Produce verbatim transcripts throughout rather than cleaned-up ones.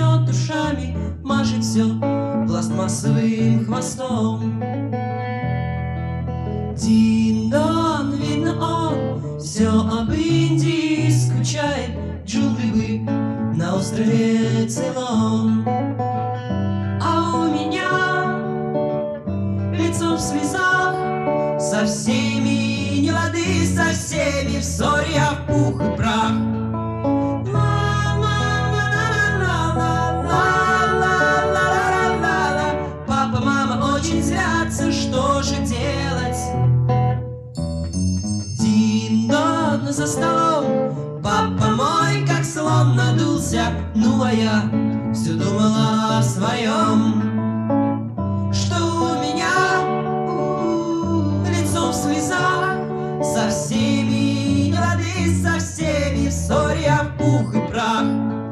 трясет ушами, машет все пластмассовым хвостом. Дин-дон, видно он все об Индии скучает, джунгли бы на острове Цейлон. А у меня лицо в слезах, со всеми не лады, со всеми в ссоре, а в пух и прах. Папа, мама очень злятся, что же делать? Дин-дон за столом, папа мой как слон надулся, ну а я все думала о своем. Что у меня у, лицо в слезах, со всеми не лады, со всеми в ссоре, а в пух и прах.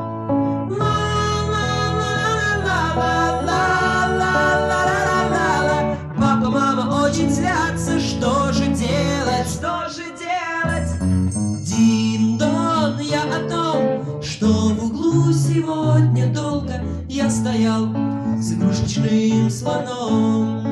Папа, мама очень злятся, что же делать, что же делать? Дин-дон, я о том, что в углу сегодня долго я стоял с игрушечным слоном.